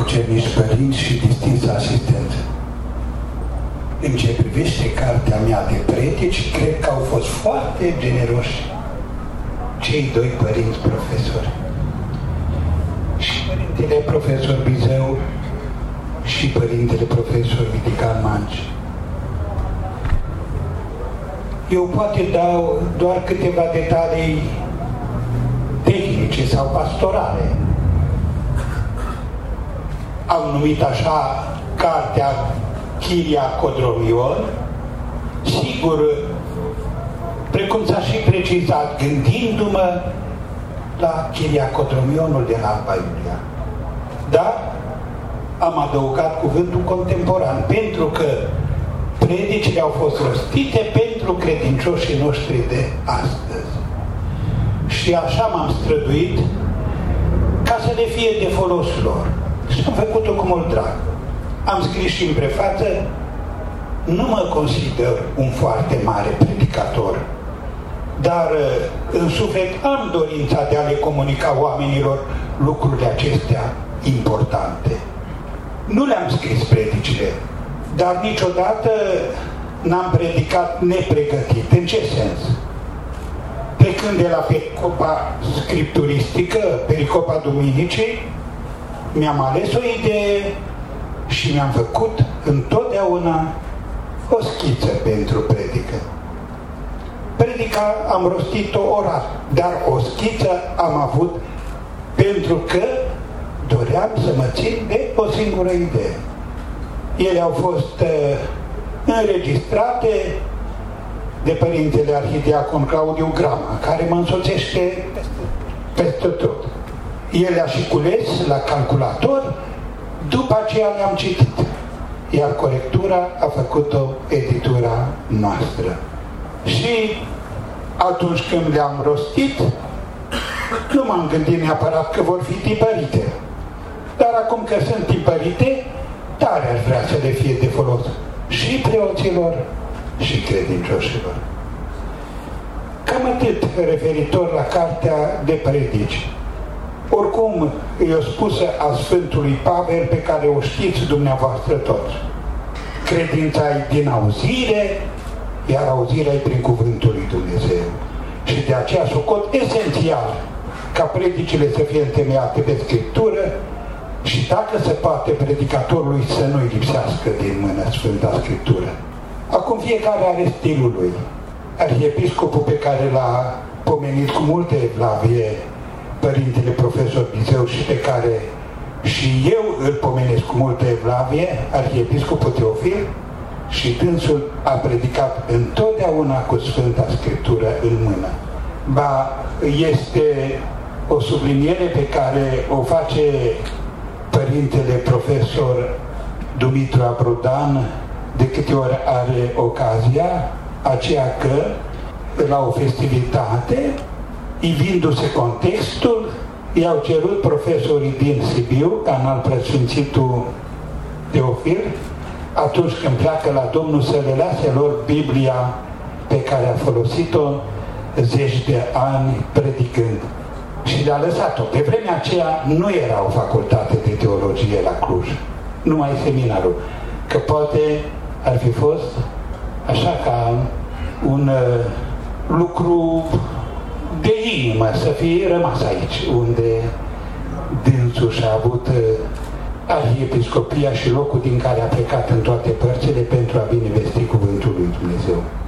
cucernici părinți și distinți asistent. În ce privește cartea mea de predici, cred că au fost foarte generoși cei doi părinți profesori. Și părintele profesor Bizeu și părintele profesor Vitican Manci. Eu poate dau doar câteva detalii tehnice sau pastorale. Am numit așa cartea Chiria Codromion, sigur, precum s-a și precizat, gândindu-mă la Chiria Codromionul din Alba Iulia. Dar am adăugat cuvântul contemporan, pentru că predicile au fost rostite pentru credincioșii noștri de astăzi. Și așa m-am străduit ca să le fie de folos lor. Și am făcut-o cu mult drag. Am scris și în prefață, nu mă consider un foarte mare predicator, dar în suflet am dorința de a le comunica oamenilor lucrurile acestea importante. Nu le-am scris predicile, dar niciodată n-am predicat nepregătit. În ce sens? Plecând de la pericopa scripturistică, pericopa duminicii, mi-am ales o idee și mi-am făcut întotdeauna o schiță pentru predică. Predica am rostit-o oral, dar o schiță am avut pentru că doream să mă țin de o singură idee. Ele au fost înregistrate de părintele arhidiacon Claudiu Grama, care mă însoțește peste tot. El le-a și cules la calculator, după aceea le-am citit, iar corectura a făcut-o editura noastră. Și atunci când le-am rostit, nu m-am gândit neapărat că vor fi tipărite. Dar acum că sunt tipărite, tare aș vrea să le fie de folos și preoților și credincioșilor. Cam atât referitor la cartea de predici. Oricum, e o spusă a Sfântului Pavel pe care o știți dumneavoastră toți. Credința e din auzire, iar auzirea e prin cuvântul lui Dumnezeu. Și de aceea socot esențial ca predicile să fie întemeiate pe Scriptură și dacă se poate predicatorului să nu-i lipsească din mână Sfânta Scriptură. Acum fiecare are stilul lui. Arhiepiscopul pe care l-a pomenit cu multă evlavie părintele profesor Bizeu și pe care și eu îl pomenesc cu multă evlavie, arhiepiscopul Teofil, și dânsul a predicat întotdeauna cu Sfânta Scriptură în mână. Ba, este o subliniere pe care o face părintele profesor Dumitru Abrudan de câte ori are ocazia, aceea că la o festivitate, ivindu-se contextul, i-au cerut profesorii din Sibiu, ca înalt preasfințitul Teofil, atunci când pleacă la Domnul, să le lase lor Biblia pe care a folosit-o zeci de ani predicând. Și le-a lăsat-o. Pe vremea aceea nu era o facultate de teologie la Cluj, numai seminarul. Că poate ar fi fost așa ca un lucru de inimă să fie rămas aici, unde dânsul și-a avut arhiepiscopia și locul din care a plecat în toate părțile pentru a binevesti cuvântul lui Dumnezeu.